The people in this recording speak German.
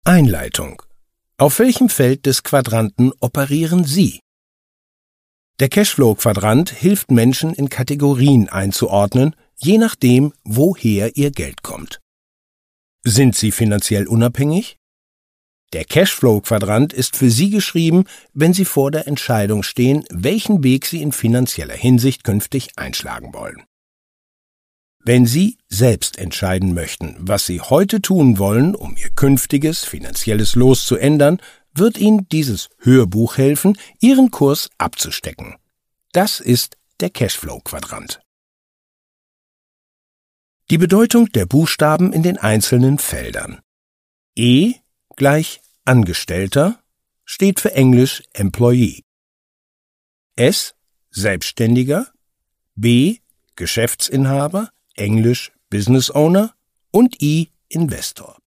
Einleitung. Auf welchem Feld des Quadranten operieren Sie? Der Cashflow-Quadrant hilft Menschen in Kategorien einzuordnen, je nachdem, woher ihr Geld kommt. Sind Sie finanziell unabhängig? Der Cashflow-Quadrant ist für Sie geschrieben, wenn Sie vor der Entscheidung stehen, welchen Weg Sie in finanzieller Hinsicht künftig einschlagen wollen. Wenn Sie selbst entscheiden möchten, was Sie heute tun wollen, um Ihr künftiges finanzielles Los zu ändern, wird Ihnen dieses Hörbuch helfen, Ihren Kurs abzustecken. Das ist der Cashflow-Quadrant. Die Bedeutung der Buchstaben in den einzelnen Feldern. E gleich Angestellter steht für Englisch Employee. S Selbstständiger, B Geschäftsinhaber, Englisch Business Owner und I Investor.